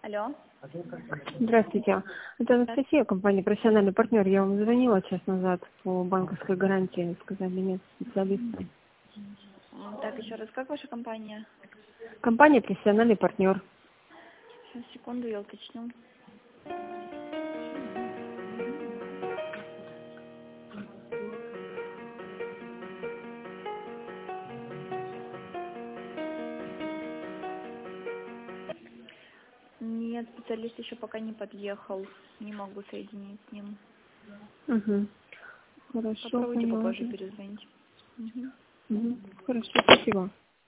Алло. Здравствуйте. Это Анастасия, компания «Профессиональный партнер». Я вам звонила час назад по банковской гарантии. Сказали, нет специалиста. Так, еще раз, как ваша компания? Компания «Профессиональный партнер». Сейчас, секунду, я уточню. Нет, специалист еще пока не подъехал. Не могу соединить с ним. Угу. Хорошо, Попробуйте попозже поняла. перезвонить. Угу. Хорошо, спасибо.